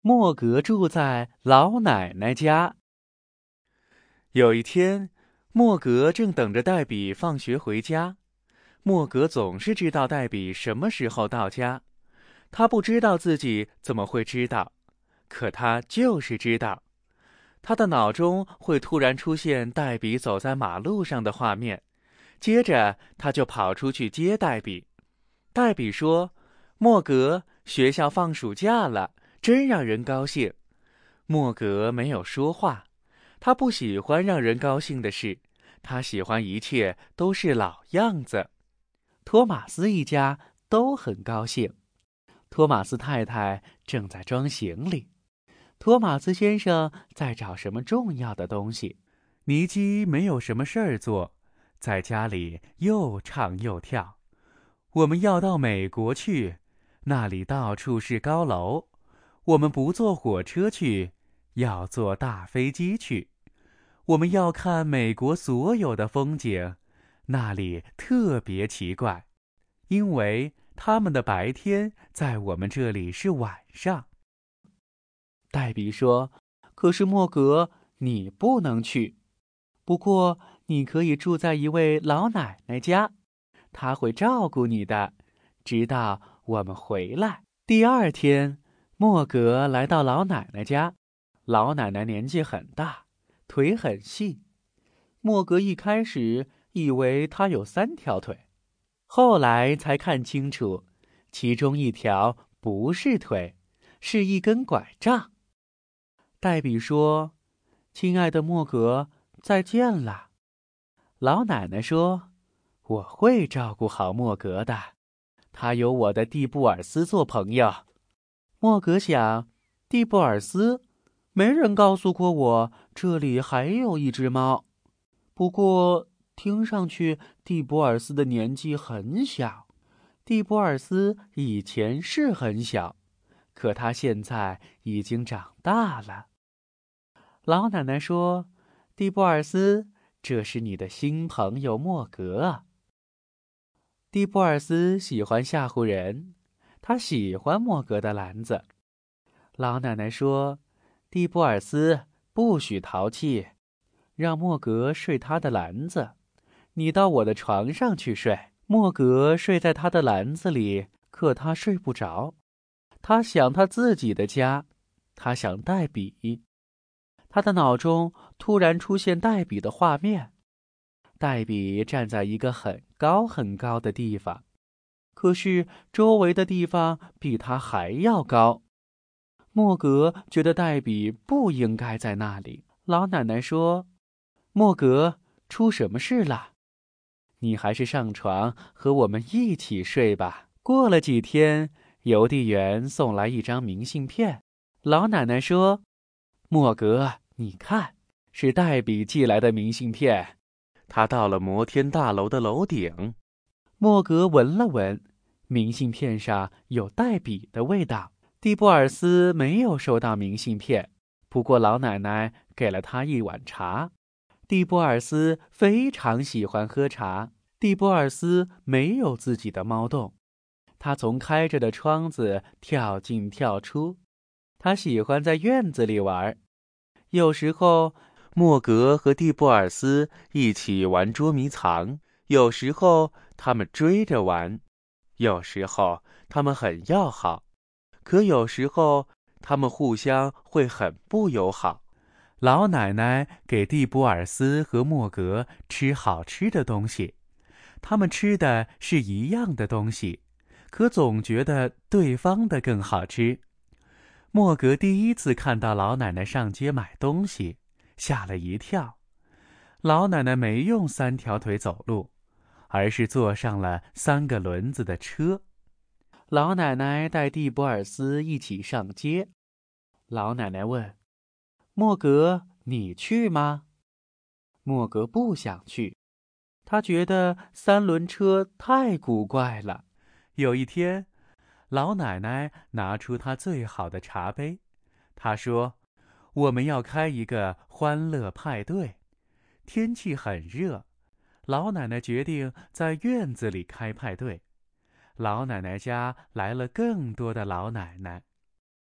莫格住在老奶奶家。有一天，莫格正等着黛比放学回家。莫格总是知道黛比什么时候到家，他不知道自己怎么会知道，可他就是知道。他的脑中会突然出现黛比走在马路上的画面，接着他就跑出去接黛比。黛比说：莫格，学校放暑假了，真让人高兴。莫格没有说话，他不喜欢让人高兴的事，他喜欢一切都是老样子。托马斯一家都很高兴。托马斯太太正在装行李，托马斯先生在找什么重要的东西。尼基没有什么事儿做，在家里又唱又跳。我们要到美国去，那里到处是高楼。我们不坐火车去，要坐大飞机去。我们要看美国所有的风景，那里特别奇怪，因为他们的白天在我们这里是晚上。黛比说：可是莫格，你不能去。不过你可以住在一位老奶奶家，她会照顾你的，直到我们回来。第二天，莫格来到老奶奶家。老奶奶年纪很大，腿很细。莫格一开始以为她有3条腿，后来才看清楚，其中一条不是腿，是一根拐杖。黛比说：亲爱的莫格，再见了。老奶奶说：我会照顾好莫格的，他有我的蒂布尔斯做朋友。莫格想，蒂布尔斯，没人告诉过我这里还有一只猫。不过听上去蒂布尔斯的年纪很小。蒂布尔斯以前是很小，可他现在已经长大了。老奶奶说：蒂布尔斯，这是你的新朋友莫格。蒂布尔斯喜欢吓唬人，他喜欢莫格的篮子。老奶奶说：蒂布尔斯，不许淘气，让莫格睡他的篮子，你到我的床上去睡。莫格睡在他的篮子里，可他睡不着。他想他自己的家，他想黛比。他的脑中突然出现黛比的画面。黛比站在一个很高很高的地方，可是周围的地方比他还要高。莫格觉得黛比不应该在那里。老奶奶说：莫格，出什么事了？你还是上床和我们一起睡吧。过了几天，邮递员送来一张明信片。老奶奶说：莫格，你看，是黛比寄来的明信片。他到了摩天大楼的楼顶。莫格闻了闻，明信片上有黛比的味道。蒂布尔斯没有收到明信片，不过老奶奶给了他一碗茶。蒂布尔斯非常喜欢喝茶。蒂布尔斯没有自己的猫洞，他从开着的窗子跳进跳出。他喜欢在院子里玩。有时候，莫格和蒂布尔斯一起玩捉迷藏，有时候他们追着玩，有时候他们很要好，可有时候他们互相会很不友好。老奶奶给蒂布尔斯和莫格吃好吃的东西，他们吃的是一样的东西，可总觉得对方的更好吃。莫格第一次看到老奶奶上街买东西，吓了一跳。老奶奶没用3条腿走路，而是坐上了3个轮子的车。老奶奶带蒂布尔斯一起上街。老奶奶问：莫格，你去吗？莫格不想去，他觉得3轮车太古怪了。有一天，老奶奶拿出她最好的茶杯，她说：我们要开一个欢乐派对。天气很热，老奶奶决定在院子里开派对。老奶奶家来了更多的老奶奶。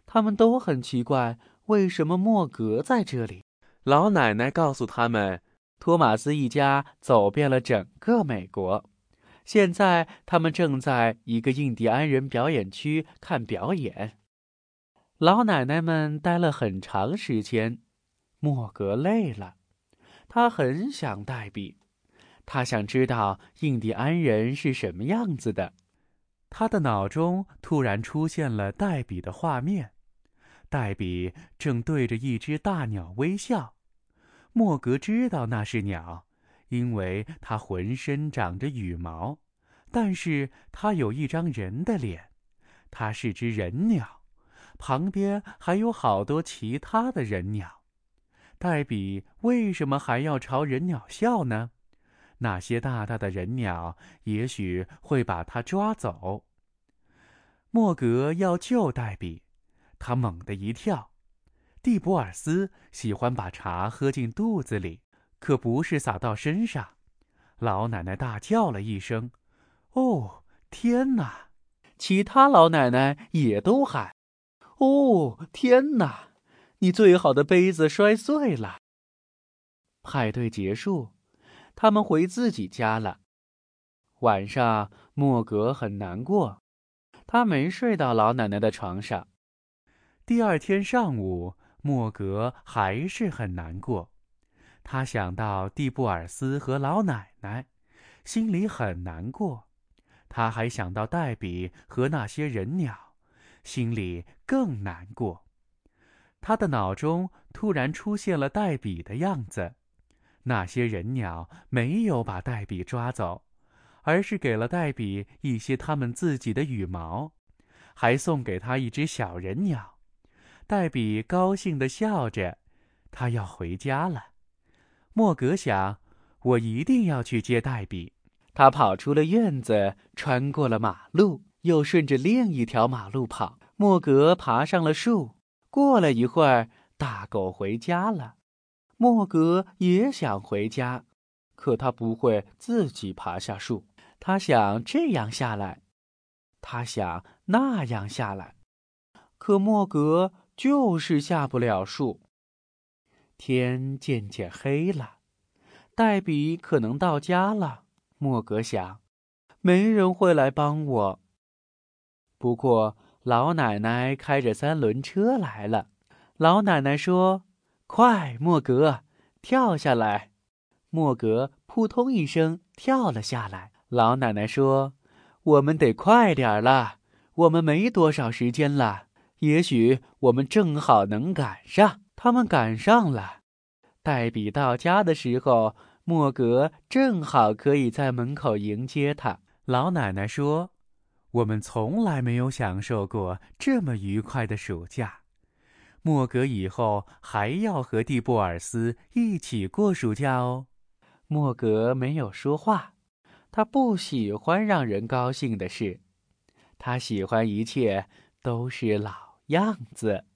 他们都很奇怪，为什么莫格在这里。老奶奶告诉他们，托马斯一家走遍了整个美国，现在他们正在一个印第安人表演区看表演。老奶奶们待了很长时间，莫格累了，他很想黛比，他想知道印第安人是什么样子的。他的脑中突然出现了黛比的画面，黛比正对着一只大鸟微笑。莫格知道那是鸟，因为它浑身长着羽毛，但是它有一张人的脸，它是只人鸟，旁边还有好多其他的人鸟。黛比为什么还要朝人鸟笑呢？那些大大的人鸟也许会把它抓走。莫格要救黛比，他猛地一跳。蒂博尔斯喜欢把茶喝进肚子里，可不是洒到身上。老奶奶大叫了一声：“哦，天哪！”其他老奶奶也都喊：“哦，天哪！你最好的杯子摔碎了。”派对结束，他们回自己家了。晚上，莫格很难过，他没睡到老奶奶的床上。第二天上午，莫格还是很难过，他想到蒂布尔斯和老奶奶，心里很难过。他还想到黛比和那些人鸟，心里更难过。他的脑中突然出现了黛比的样子，那些人鸟没有把黛比抓走，而是给了黛比一些他们自己的羽毛，还送给她一只小人鸟。黛比高兴地笑着，她要回家了。莫格想，我一定要去接黛比。他跑出了院子，穿过了马路，又顺着另一条马路跑。莫格爬上了树。过了一会儿，大狗回家了。莫格也想回家，可他不会自己爬下树。他想这样下来，他想那样下来，可莫格就是下不了树。天渐渐黑了，黛比可能到家了。莫格想，没人会来帮我。不过老奶奶开着3轮车来了。老奶奶说：“快，莫格，跳下来。”莫格扑通一声跳了下来。老奶奶说：“我们得快点了，我们没多少时间了。也许我们正好能赶上。”他们赶上了。黛比到家的时候，莫格正好可以在门口迎接他。老奶奶说：“我们从来没有享受过这么愉快的暑假。莫格以后还要和蒂布尔斯一起过暑假哦。”莫格没有说话，他不喜欢让人高兴的事，他喜欢一切都是老样子。